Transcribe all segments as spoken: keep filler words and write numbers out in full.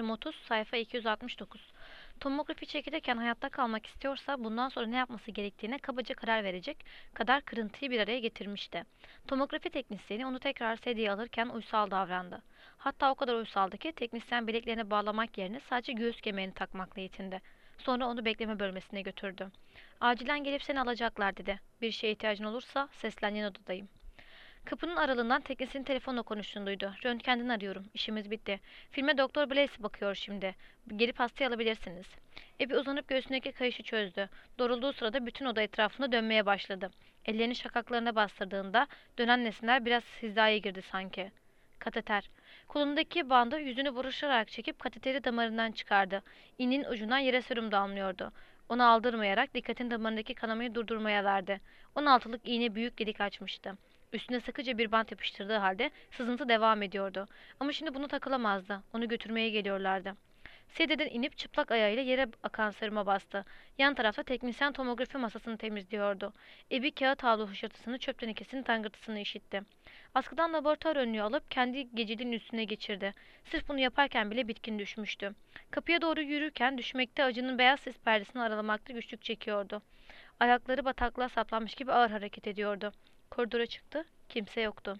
Bölüm otuz, sayfa iki yüz altmış dokuz. Tomografi çekilirken hayatta kalmak istiyorsa bundan sonra ne yapması gerektiğine kabaca karar verecek kadar kırıntıyı bir araya getirmişti. Tomografi teknisyeni onu tekrar sedyeye alırken uysal davrandı. Hatta o kadar uysaldı ki teknisyen bileklerine bağlamak yerine sadece göğüs kemerini takmakla yetindi. Sonra onu bekleme bölmesine götürdü. Acilen gelip seni alacaklar dedi. Bir şeye ihtiyacın olursa seslen, yan odadayım. Kapının aralığından teknisinin telefonla konuştuğunu duydu. Röntgenden arıyorum. İşimiz bitti. Filme Doktor Blaze bakıyor şimdi. Gelip hastayı alabilirsiniz. Ebi uzanıp göğsündeki kayışı çözdü. Doğrulduğu sırada bütün oda etrafında dönmeye başladı. Ellerini şakaklarına bastırdığında dönen nesneler biraz hizaya girdi sanki. Kateter. Kolundaki bandı yüzünü buruşarak çekip kateteri damarından çıkardı. İğnenin ucundan yere serum damlıyordu. Onu aldırmayarak dikkatin damarındaki kanamayı durdurmaya verdi. on altılık iğne büyük delik açmıştı. Üstüne sıkıca bir bant yapıştırdığı halde sızıntı devam ediyordu. Ama şimdi bunu takılamazdı. Onu götürmeye geliyorlardı. Sedyeden inip çıplak ayağıyla yere akan seruma bastı. Yan tarafta teknisyen tomografi masasını temizliyordu. Ebi kağıt havlu hışırtısını, çöp tenekesinin tangırtısını işitti. Askıdan laboratuvar önlüğü alıp kendi geceliğinin üstüne geçirdi. Sırf bunu yaparken bile bitkin düşmüştü. Kapıya doğru yürürken düşmekte, acının beyaz sis perdesini aralamakta güçlük çekiyordu. Ayakları bataklığa saplanmış gibi ağır hareket ediyordu. Koridora çıktı. Kimse yoktu.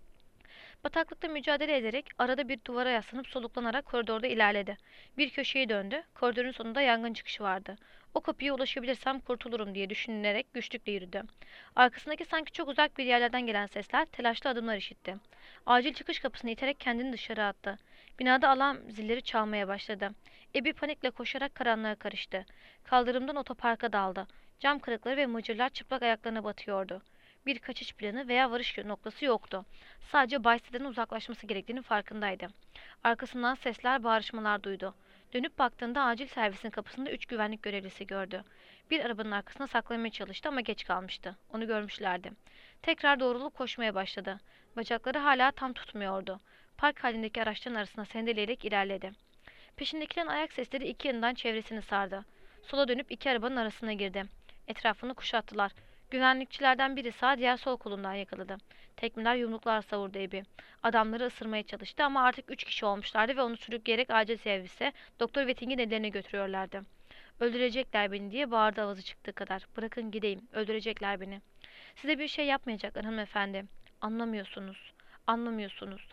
Bataklıkla mücadele ederek arada bir duvara yaslanıp soluklanarak koridorda ilerledi. Bir köşeyi döndü. Koridorun sonunda yangın çıkışı vardı. O kapıya ulaşabilirsem kurtulurum diye düşünerek güçlükle yürüdü. Arkasındaki sanki çok uzak bir yerlerden gelen sesler, telaşlı adımlar işitti. Acil çıkış kapısını iterek kendini dışarı attı. Binada alarm zilleri çalmaya başladı. Ebi panikle koşarak karanlığa karıştı. Kaldırımdan otoparka daldı. Cam kırıkları ve mıcırlar çıplak ayaklarına batıyordu. Bir kaçış planı veya varış noktası yoktu. Sadece Bayse'den uzaklaşması gerektiğinin farkındaydı. Arkasından sesler, bağırışmalar duydu. Dönüp baktığında acil servisin kapısında üç güvenlik görevlisi gördü. Bir arabanın arkasına saklamaya çalıştı ama geç kalmıştı. Onu görmüşlerdi. Tekrar doğrulup koşmaya başladı. Bacakları hala tam tutmuyordu. Park halindeki araçların arasına sendeleyerek ilerledi. Peşindekilerin ayak sesleri iki yanından çevresini sardı. Sola dönüp iki arabanın arasına girdi. Etrafını kuşattılar. Güvenlikçilerden biri sağ, diğer sol kolundan yakaladı. Tekmeler, yumruklar savurdu Ebi. Adamları ısırmaya çalıştı ama artık üç kişi olmuşlardı ve onu sürükleyerek acil servise Doktor Wetting'in ellerine götürüyorlardı. Öldürecekler beni diye bağırdı avazı çıktığı kadar. Bırakın gideyim, öldürecekler beni. Size bir şey yapmayacaklar hanımefendi. Anlamıyorsunuz, anlamıyorsunuz.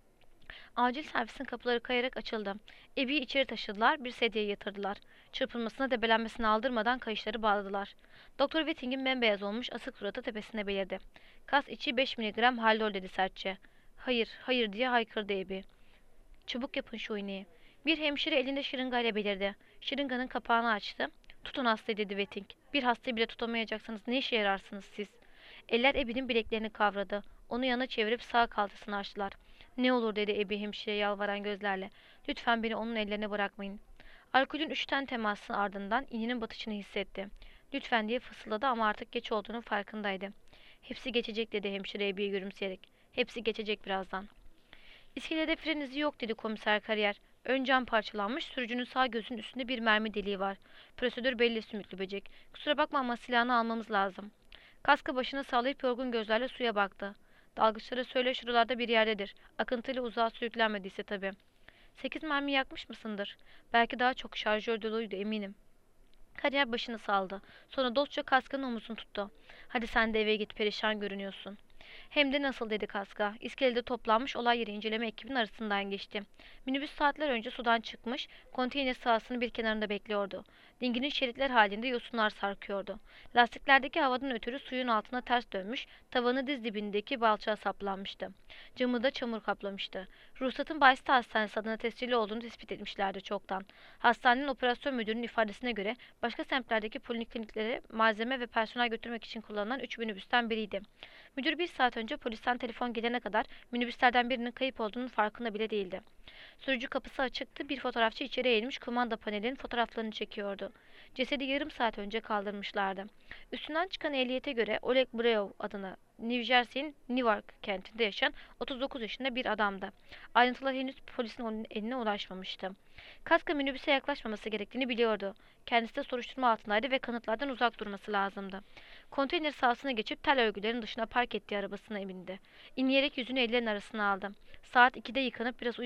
Acil servisin kapıları kayarak açıldı. Ebi'yi içeri taşıdılar, bir sedyeye yatırdılar. Çırpınmasına, debelenmesine aldırmadan kayışları bağladılar. Doktor Wetting'in bembeyaz olmuş asık suratı tepesine belirdi. Kas içi beş miligram haldol dedi sertçe. Hayır, hayır diye haykırdı Ebi. Çabuk yapın şu iğneyi. Bir hemşire elinde şırıngayla belirdi. Şırınganın kapağını açtı. Tutun hastayı dedi Wetting. Bir hastayı bile tutamayacaksanız ne işe yararsınız siz? Eller Ebi'nin bileklerini kavradı. Onu yana çevirip sağ kalçasını açtılar. Ne olur dedi Ebi hemşire yalvaran gözlerle. Lütfen beni onun ellerine bırakmayın. Alkolün üçten teması ardından ininin batışını hissetti. Lütfen diye fısıldadı ama artık geç olduğunun farkındaydı. Hepsi geçecek dedi hemşire Ebi'ye gülümseyerek. Hepsi geçecek birazdan. İskelede fren izi yok dedi komiser Kariyer. Ön cam parçalanmış, sürücünün sağ gözünün üstünde bir mermi deliği var. Prosedür belli sümüklü böcek. Kusura bakma ama silahını almamız lazım. Kaskı başını sallayıp yorgun gözlerle suya baktı. Dalgıçlara söyle şuralarda bir yerdedir. Akıntıyla uzağa sürüklenmediyse tabii. Sekiz mermi yakmış mısındır? Belki daha çok, şarjör doluydu eminim. Kariyer başını saldı. Sonra dostça kaskın omuzunu tuttu. Hadi sen de eve git, perişan görünüyorsun. Hem de nasıl dedi Kaska. İskelede toplanmış olay yeri inceleme ekibinin arasından geçti. Minibüs saatler önce sudan çıkmış, konteyner sahasının bir kenarında bekliyordu. Dinginin şeritler halinde yosunlar sarkıyordu. Lastiklerdeki havadan ötürü suyun altına ters dönmüş, tavanı diz dibindeki balçağa saplanmıştı. Camı da çamur kaplamıştı. Ruhsatın Bayezid Hastanesi adına tescilli olduğunu tespit etmişlerdi çoktan. Hastanenin operasyon müdürünün ifadesine göre başka semtlerdeki polikliniklere malzeme ve personel götürmek için kullanılan üç minibüsten biriydi. Müdür bir saat önce polisten telefon gelene kadar minibüslerden birinin kayıp olduğunun farkında bile değildi. Sürücü kapısı açıktı, bir fotoğrafçı içeri eğilmiş kumanda panelinin fotoğraflarını çekiyordu. Cesedi yarım saat önce kaldırmışlardı. Üstünden çıkan ehliyete göre Oleg Breov adına New Jersey'nin Newark kentinde yaşayan otuz dokuz yaşında bir adamdı. Ayrıntılar henüz polisin onun eline ulaşmamıştı. Kaska minibüse yaklaşmaması gerektiğini biliyordu. Kendisi de soruşturma altındaydı ve kanıtlardan uzak durması lazımdı. Konteyner sahasına geçip tel örgülerin dışına park ettiği arabasına bindi. İnleyerek yüzünü ellerin arasına aldı. Saat ikide yıkanıp biraz uyumak için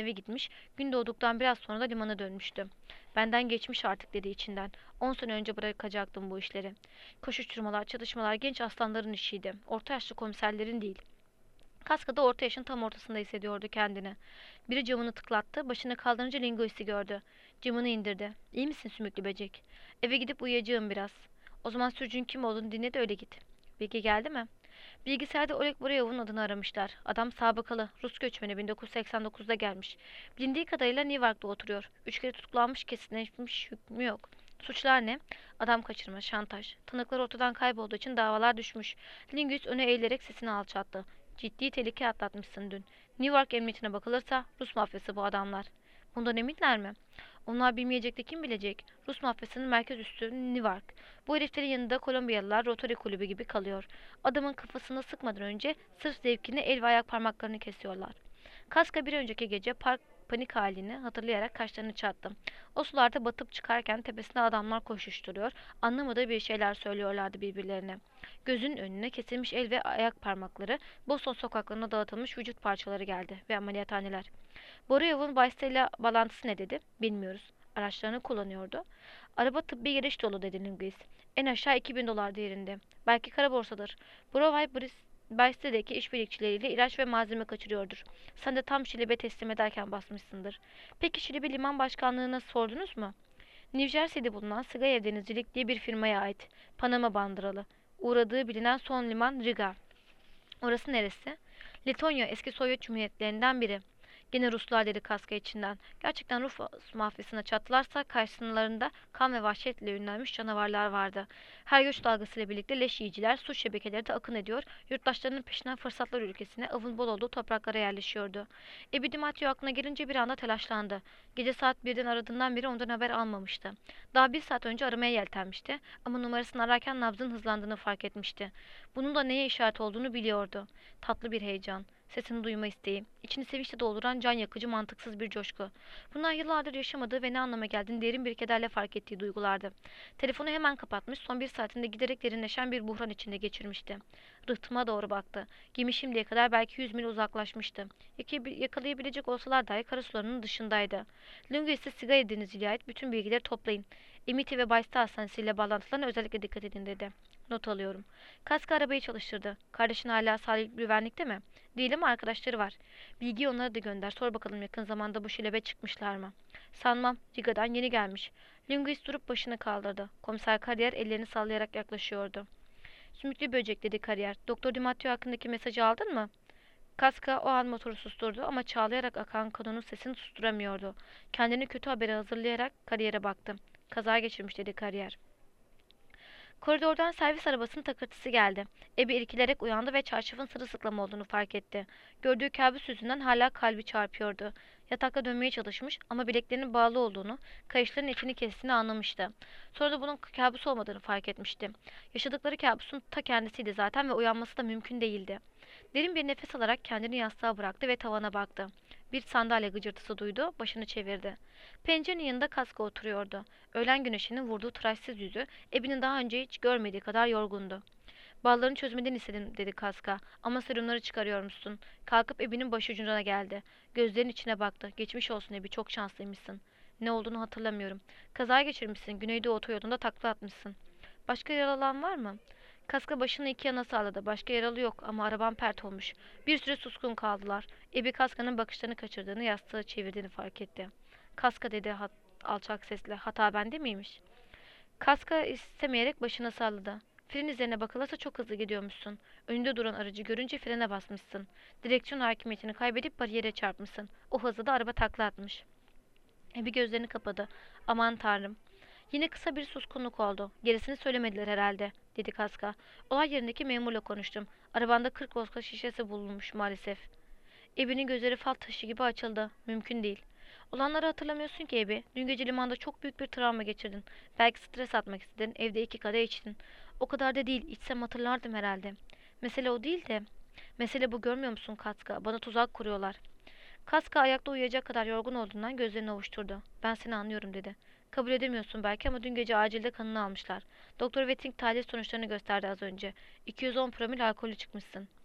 eve gitmiş, gün doğduktan biraz sonra da limana dönmüştü. Benden geçmiş artık dedi içinden. On sene önce bırakacaktım bu işleri. Koşuşturmalar, çatışmalar genç aslanların işiydi. Orta yaşlı komiserlerin değil. Kaskada orta yaşın tam ortasında hissediyordu kendini. Biri camını tıklattı, başını kaldırınca Linguis'i gördü. Camını indirdi. İyi misin sümüklü böcek? Eve gidip uyuyacağım biraz. O zaman sürücün kim olduğunu dinle de öyle git. Bilgi geldi mi? Bilgisayarda Oleg Boryov'un adını aramışlar. Adam sabıkalı, Rus göçmeni bin dokuz yüz seksen dokuzda gelmiş. Bilindiği kadarıyla Newark'ta oturuyor. Üç kere tutuklanmış, kesinleşmiş hükmü yok. Suçlar ne? Adam kaçırma, şantaj. Tanıklar ortadan kaybolduğu için davalar düşmüş. Linguist öne eğilerek sesini alçalttı. Ciddi tehlike atlatmışsın dün. Newark emniyetine bakılırsa Rus mafyası bu adamlar. Bundan eminler mi? Onlar bilmeyecek de kim bilecek? Rus mafyasının merkez üssü Newark. Bu heriflerin yanında Kolombiyalılar Rotary kulübü gibi kalıyor. Adamın kafasını sıkmadan önce sırf zevkine el ve ayak parmaklarını kesiyorlar. Kaska bir önceki gece park panik halini hatırlayarak kaşlarını çattı. O sularda batıp çıkarken tepesinde adamlar koşuşturuyor, anlamadığı bir şeyler söylüyorlardı birbirlerine. Gözünün önüne kesilmiş el ve ayak parmakları, Boston sokaklarına dağıtılmış vücut parçaları geldi ve ameliyathaneler. Boryov'un Bayste'yle bağlantısı ne dedi? Bilmiyoruz. Araçlarını kullanıyordu. Araba tıbbi giriş dolu dedi Nunguis. En aşağı iki bin dolar değerinde. Belki kara borsadır. Borovay Bayste'deki işbirlikçileriyle ilaç ve malzeme kaçırıyordur. Sen de tam Şilibe teslim ederken basmışsındır. Peki Şilibe Liman Başkanlığı'na sordunuz mu? New Jersey'de bulunan Sigayev Denizcilik diye bir firmaya ait. Panama bandıralı. Uğradığı bilinen son liman Riga. Orası neresi? Letonya eski Sovyet Cumhuriyetlerinden biri. Gene Ruslar dedi Kaska içinden. Gerçekten Rus mafyasına çattılarsa karşılarında kan ve vahşetle ünlenmiş canavarlar vardı. Her göç dalgasıyla birlikte leş yiyiciler, suç şebekeleri de akın ediyor, yurttaşlarının peşinden fırsatlar ülkesine, avın bol olduğu topraklara yerleşiyordu. Epidimatio aklına gelince bir anda telaşlandı. Gece saat birden aradığından beri ondan haber almamıştı. Daha bir saat önce aramaya yeltenmişti ama numarasını ararken nabzın hızlandığını fark etmişti. Bunun da neye işaret olduğunu biliyordu. Tatlı bir heyecan. Sesini duyma isteği, içini sevinçle dolduran can yakıcı mantıksız bir coşku. Bunlar yıllardır yaşamadığı ve ne anlama geldiğini derin bir kederle fark ettiği duygulardı. Telefonu hemen kapatmış, son bir saatinde giderek derinleşen bir buhran içinde geçirmişti. Rıhtıma doğru baktı. Gemi şimdiye kadar belki yüz mil uzaklaşmıştı. Yakalayabilecek olsalar dahi karasularının dışındaydı. Linguist'e Sigaya Denizciliğe ait bütün bilgileri toplayın. Emiti ve Baysta Hastanesi'yle bağlantılarına özellikle dikkat edin dedi. Not alıyorum. Kaska arabayı çalıştırdı. Kardeşin hala sahil güvenlikte mi? Değil ama arkadaşları var. Bilgiyi onlara da gönder. Sor bakalım yakın zamanda bu şilebe çıkmışlar mı? Sanmam. Riga'dan yeni gelmiş. Linguist durup başını kaldırdı. Komiser Kariyer ellerini sallayarak yaklaşıyordu. Sümüklü böcek dedi Kariyer. Doktor Dimatteo hakkındaki mesajı aldın mı? Kaska o an motoru susturdu ama çağlayarak akan kanonun sesini susturamıyordu. Kendini kötü habere hazırlayarak Kariyer'e baktı. Kaza geçirmiş dedi Kariyer. Koridordan servis arabasının takırtısı geldi. Ebi irkilerek uyandı ve çarşafın sırılsıklam olduğunu fark etti. Gördüğü kabus yüzünden hala kalbi çarpıyordu. Yatakta dönmeye çalışmış ama bileklerinin bağlı olduğunu, kayışların içini kestiğini anlamıştı. Sonra da bunun kabus olmadığını fark etmişti. Yaşadıkları kabusun ta kendisiydi zaten ve uyanması da mümkün değildi. Derin bir nefes alarak kendini yastığa bıraktı ve tavana baktı. Bir sandalye gıcırtısı duydu, başını çevirdi. Pencerenin yanında Kaska oturuyordu. Öğlen güneşinin vurduğu tıraşsız yüzü, Ebi'nin daha önce hiç görmediği kadar yorgundu. Ballarını çözmeden istedim dedi Kaska. Ama serumları çıkarıyormuşsun. Kalkıp Ebi'nin başucuna geldi. Gözlerinin içine baktı. Geçmiş olsun Ebi, çok şanslıymışsın. Ne olduğunu hatırlamıyorum. Kaza geçirmişsin. Güneydoğu otoyolunda takla atmışsın. Başka yaralan var mı? Kaska başını iki yana salladı. Başka yaralı yok ama araban pert olmuş. Bir süre suskun kaldılar. Ebi Kaska'nın bakışlarını kaçırdığını, yastığı çevirdiğini fark etti. Kaska dedi hat alçak sesle. Hata bende miymiş? Kaska istemeyerek başına salladı. Fren izlerine bakılırsa çok hızlı gidiyormuşsun. Önünde duran aracı görünce frene basmışsın. Direksiyon hakimiyetini kaybedip bariyere çarpmışsın. O hızda da araba takla atmış. Ebi gözlerini kapadı. Aman tanrım. Yine kısa bir suskunluk oldu. Gerisini söylemediler herhalde, dedi Kaska. Olay yerindeki memurla konuştum. Arabanda kırk vodka şişesi bulunmuş maalesef. Ebi'nin gözleri fal taşı gibi açıldı. Mümkün değil. Olanları hatırlamıyorsun ki Ebi. Dün gece limanda çok büyük bir travma geçirdin. Belki stres atmak istedin. Evde iki kadeh içtin. O kadar da değil. İçsem hatırlardım herhalde. Mesele o değil de. Mesele bu, görmüyor musun Kaska? Bana tuzak kuruyorlar. Kaska ayakta uyuyacak kadar yorgun olduğundan gözlerini ovuşturdu. Ben seni anlıyorum dedi. Kabul edemiyorsun belki ama dün gece acilde kanını almışlar. Doktor Wetting tahlil sonuçlarını gösterdi az önce. iki yüz on promil alkolü çıkmışsın.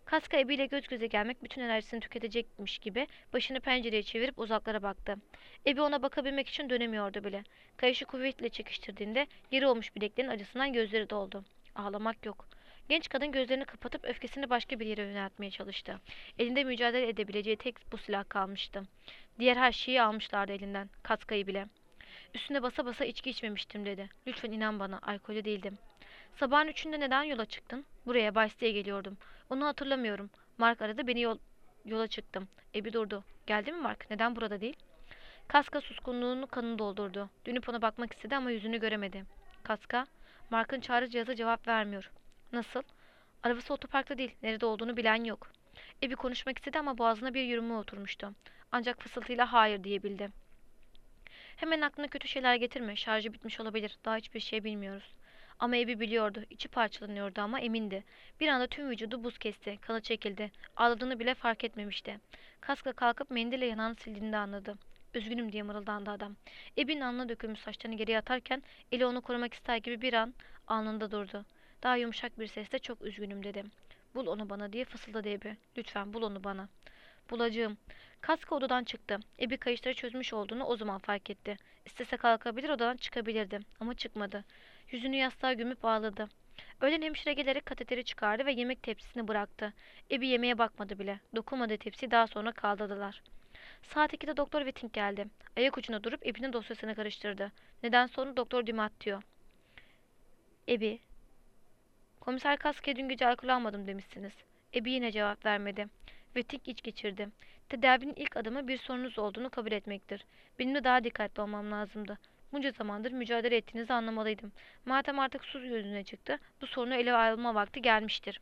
Kaska Ebi ile göz göze gelmek bütün enerjisini tüketecekmiş gibi başını pencereye çevirip uzaklara baktı. Ebi ona bakabilmek için dönemiyordu bile. Kayışı kuvvetle çekiştirdiğinde yeri olmuş bileklerin acısından gözleri doldu. Ağlamak yok. Genç kadın gözlerini kapatıp öfkesini başka bir yere yöneltmeye çalıştı. Elinde mücadele edebileceği tek bu silah kalmıştı. Diğer her şeyi almışlardı elinden, Kaska'yı bile. Üstüne basa basa içki içmemiştim dedi. Lütfen inan bana, alkolü değildim. Sabahın üçünde neden yola çıktın? Buraya Bayste'ye geliyordum. Onu hatırlamıyorum. Mark aradı, beni yol, yola çıktım. Ebi durdu. Geldi mi Mark? Neden burada değil? Kaska suskunluğunu kanı doldurdu. Dönüp ona bakmak istedi ama yüzünü göremedi. Kaska, Mark'ın çağrı cihazı cevap vermiyor. Nasıl? Arabası otoparkta değil. Nerede olduğunu bilen yok. Ebi konuşmak istedi ama boğazına bir yürüme oturmuştu. Ancak fısıltıyla hayır diyebildi. Hemen aklına kötü şeyler getirme. Şarjı bitmiş olabilir. Daha hiçbir şey bilmiyoruz. Ama Ebi biliyordu. İçi parçalanıyordu ama emindi. Bir anda tüm vücudu buz kesti. Kanı çekildi. Ağladığını bile fark etmemişti. Kaska kalkıp mendille yanağını sildiğinde anladı. Üzgünüm diye mırıldandı adam. Ebi'nin alnına dökülmüş saçlarını geriye atarken eli onu korumak ister gibi bir an alnında durdu. Daha yumuşak bir sesle çok üzgünüm dedi. Bul onu bana diye fısıldadı Ebi. Lütfen bul onu bana. Bulacağım. Kaska odadan çıktı. Ebi kayışları çözmüş olduğunu o zaman fark etti. İstese kalkabilir odadan çıkabilirdi ama çıkmadı. Yüzünü yastığa gömüp ağladı. Öğlen hemşire gelerek kateteri çıkardı ve yemek tepsisini bıraktı. Ebi yemeğe bakmadı bile. Dokunmadığı tepsiyi daha sonra kaldırdılar. Saat ikide Doktor Wetting geldi. Ayak ucuna durup Ebi'nin dosyasını karıştırdı. Neden sonra Doktor Dumat diyor. Ebi, komiser Kaska'ya dün gece alkol almadım demişsiniz. Ebi yine cevap vermedi. Wetting iç geçirdi. Tedavinin ilk adımı bir sorunuz olduğunu kabul etmektir. Benim de daha dikkatli olmam lazımdı. Bunca zamandır mücadele ettiğinizi anlamalıydım. Madem artık su yüzüne çıktı, bu sorunu ele alma vakti gelmiştir.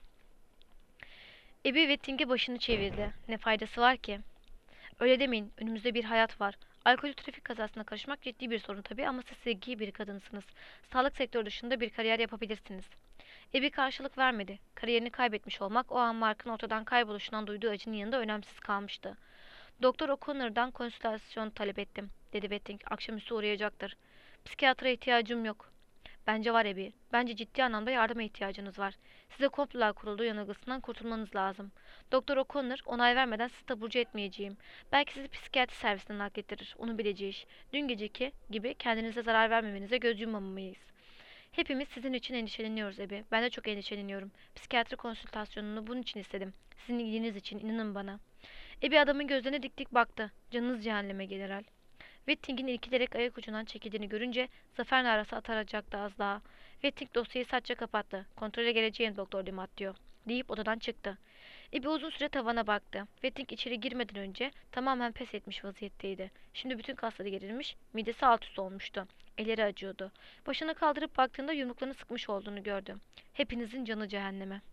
Ebi Wetting'e başını çevirdi. Ne faydası var ki? Öyle demeyin, önümüzde bir hayat var. Alkolü trafik kazasına karışmak ciddi bir sorun tabii ama siz zeki bir kadınsınız. Sağlık sektörü dışında bir kariyer yapabilirsiniz. Ebi karşılık vermedi. Kariyerini kaybetmiş olmak o an Mark'ın ortadan kayboluşundan duyduğu acının yanında önemsiz kalmıştı. Doktor O'Connor'dan konsültasyon talep ettim, dedi Wetting. Akşamüstü uğrayacaktır. Psikiyatra ihtiyacım yok. Bence var Ebi. Bence ciddi anlamda yardıma ihtiyacınız var. Size komplolar kurulduğu yanılgısından kurtulmanız lazım. Doktor O'Connor onay vermeden sizi taburcu etmeyeceğim. Belki sizi psikiyatri servisinden naklettirir. Onu bileceğiz. Dün geceki gibi kendinize zarar vermemenize göz yummamalıyız. Hepimiz sizin için endişeleniyoruz Ebi. Ben de çok endişeleniyorum. Psikiyatri konsültasyonunu bunun için istedim. Sizin iyiliğiniz için, inanın bana. Ebi adamın gözlerine dik dik baktı. Canınız cehenneme general. Wetting'in irkilerek ayak ucundan çekildiğini görünce zafer narası ataracaktı az daha. Wetting dosyayı sertçe kapattı. Kontrole geleceğim Doktor Dumat diyor. Deyip odadan çıktı. Ebi uzun süre tavana baktı. Wetting içeri girmeden önce tamamen pes etmiş vaziyetteydi. Şimdi bütün kasları gerilmiş, midesi alt üst olmuştu. Elleri acıyordu. Başını kaldırıp baktığında yumruklarını sıkmış olduğunu gördü. Hepinizin canı cehenneme.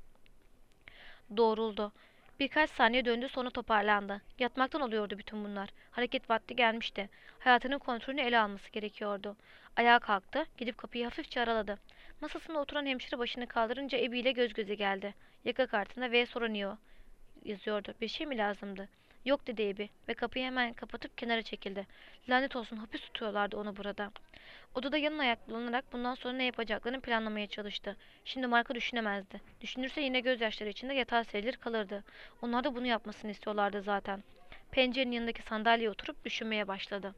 Doğruldu. Birkaç saniye döndü sonra toparlandı. Yatmaktan oluyordu bütün bunlar. Hareket vakti gelmişti. Hayatının kontrolünü ele alması gerekiyordu. Ayağa kalktı, gidip kapıyı hafifçe araladı. Masasında oturan hemşire başını kaldırınca Ebi ile göz göze geldi. Yaka kartında V soranıyor yazıyordu. Bir şey mi lazımdı? Yok dedi Ebi ve kapıyı hemen kapatıp kenara çekildi. Lanet olsun hapis tutuyorlardı onu burada. Odada yanına ayaklanarak bundan sonra ne yapacaklarını planlamaya çalıştı. Şimdi Mark'ı düşünemezdi. Düşünürse yine gözyaşları içinde yatağa serilir kalırdı. Onlar da bunu yapmasını istiyorlardı zaten. Pencerenin yanındaki sandalyeye oturup düşünmeye başladı.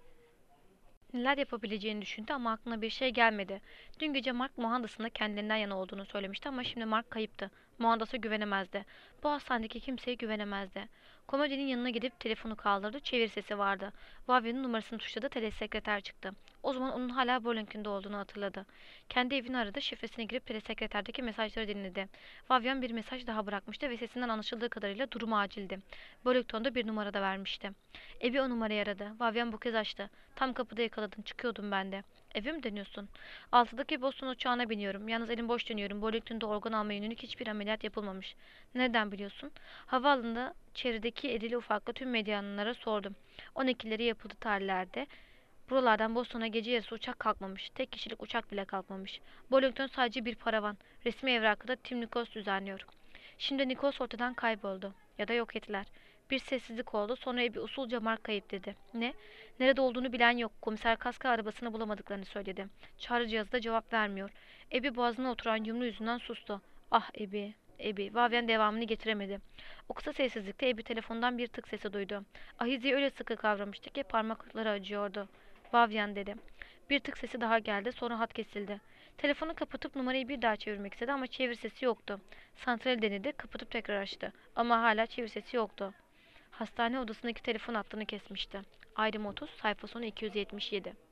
Neler yapabileceğini düşündü ama aklına bir şey gelmedi. Dün gece Mark Mohandas'ın da kendilerinden yana olduğunu söylemişti ama şimdi Mark kayıptı. Mohandas'a güvenemezdi. Bu hastanedeki kimseye güvenemezdi. Komodinin yanına gidip telefonu kaldırdı. Çevir sesi vardı. Vavya'nın numarasını tuşladı. Telesekreter çıktı. O zaman onun hala Burlington'da olduğunu hatırladı. Kendi evini aradı. Şifresine girip telesekreterdeki mesajları dinledi. Vavyan bir mesaj daha bırakmıştı ve sesinden anlaşıldığı kadarıyla durum acildi. Burlington'da bir numara da vermişti. Evi o numarayı aradı. Vavyan bu kez açtı. Tam kapıda yakaladın. Çıkıyordum ben de. Eve mi dönüyorsun? Altıdaki Boston uçağına biniyorum. Yalnız elim boş dönüyorum. Burlington'da organ almaya yönelik hiçbir ameliyat yapılmamış. Neden biliyorsun? Havaalanında çevredeki edili ufaklı tüm medyanlara sordum. on ikileri yapıldı tarihlerde. Buralardan Boston'a gece yarısı uçak kalkmamış. Tek kişilik uçak bile kalkmamış. Burlington sadece bir paravan. Resmi evrakı da Tim Nichols düzenliyor. Şimdi Nichols ortadan kayboldu. Ya da yok ettiler. Bir sessizlik oldu. Sonra bir usulca Mark kayıp dedi. Ne? Nerede olduğunu bilen yok. Komiser Kaska arabasını bulamadıklarını söyledi. Çağrı cihazı da cevap vermiyor. Ebi boğazına oturan yumru yüzünden sustu. Ah Ebi. Abby. Vavyen devamını getiremedi. O kısa sessizlikte Abby telefondan bir tık sesi duydu. Ahize'yi öyle sıkı kavramıştı ki parmakları acıyordu. Vavyen dedi. Bir tık sesi daha geldi, sonra hat kesildi. Telefonu kapatıp numarayı bir daha çevirmek istedi ama çevir sesi yoktu. Santrali denedi, kapatıp tekrar açtı. Ama hala çevir sesi yoktu. Hastane odasındaki telefon hattını kesmişti. Ayrım otuz, sayfa sonu iki yüz yetmiş yedi.